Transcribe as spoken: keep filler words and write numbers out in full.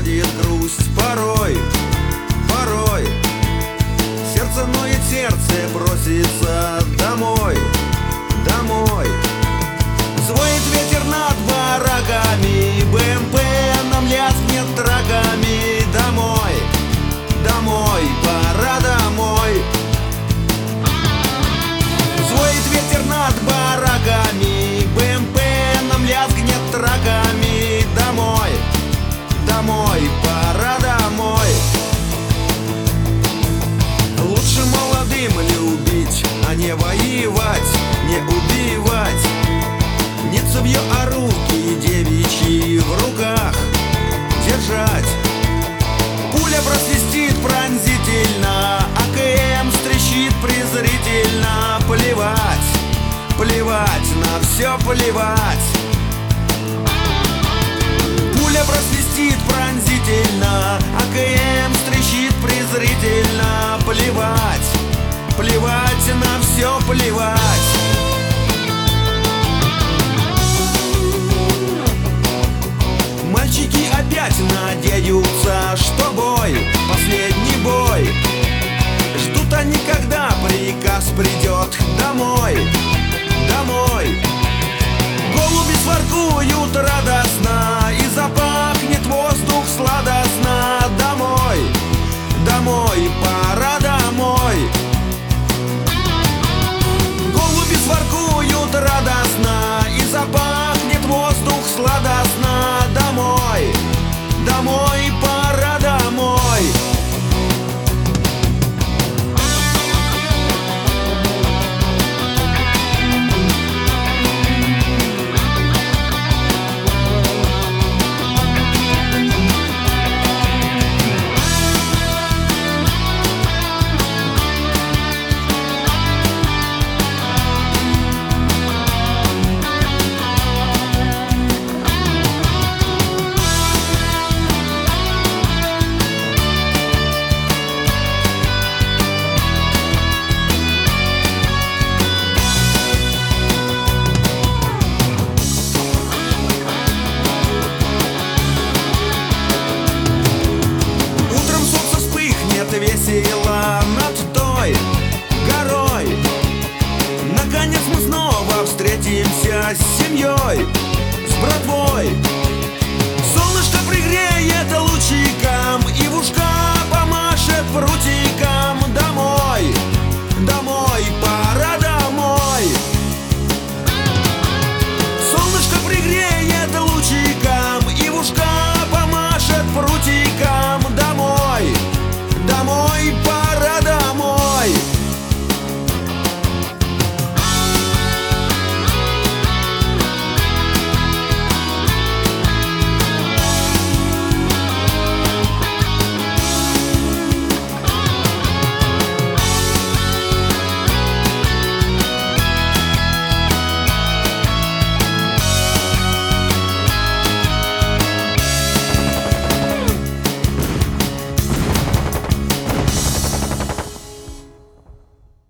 приходит грусть порой, порой. Сердце ноет, сердце просится домой, домой. Звонит ветер над бараками, БМП нам лязгнет траками. Домой, домой, пора домой. Звонит ветер над бараками, БМП нам лязгнет траками. Домой, домой, пора домой. Лучше молодым любить, а не воевать, не убивать. Не цевьё, а руки девичьи в руках держать. Пуля просвистит пронзительно, АКМ стрещит презрительно. Плевать, плевать, на все плевать. Пуля просвистит пронзительно, АКМ стрещит презрительно. Плевать, плевать, на все плевать. Мальчики опять надеются, что бой, последний бой. Ждут они, когда приказ придет домой, домой. Голуби своркуют радостно, и запахнет воздух сладостно. Домой, домой, пора домой. Голуби своркуют радостно, и запахнет воздух сладостно.